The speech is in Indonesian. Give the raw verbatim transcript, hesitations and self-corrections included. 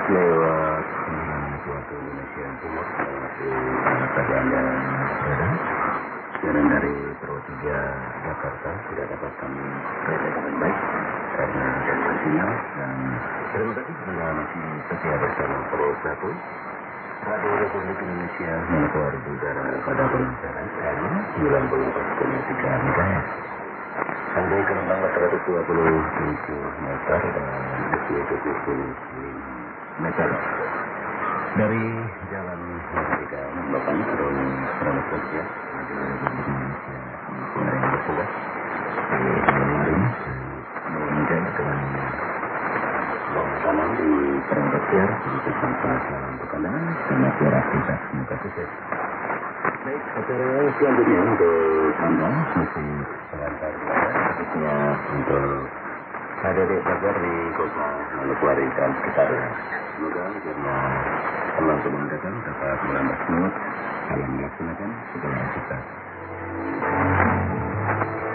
lewat suatu Indonesia yang Timur di tadi Anda berada. Siaran dari Purwotiga Jakarta tidak dapat kami berada dengan baik karena gangguan sinyal, dan terima kasih Anda masih setia bersama Pro satu Radio Republik Indonesia mengkeluar di udara pada penyiaran F M sembilan puluh empat koma tiga MHz sampai gelombang empat ratus dua puluh tujuh meter dan F M tujuh puluh lima meter dari Jalan Merdeka Bapak Roni Selamat Kerja Radio Republik Indonesia yang bertugas di malam hari ini. Mudah-mudahan dengan salam di perangkat siar untuk salam untuk Anda selamat beraktivitas, semoga sukses. Baik, acara selanjutnya untuk Anda masih selancar khususnya untuk adik-adik pelajar di kota Manokwari dan sekitarnya. Semoga karena Allah sebelum datang dapat menambah semangat dalam melaksanakan segala aktivitas.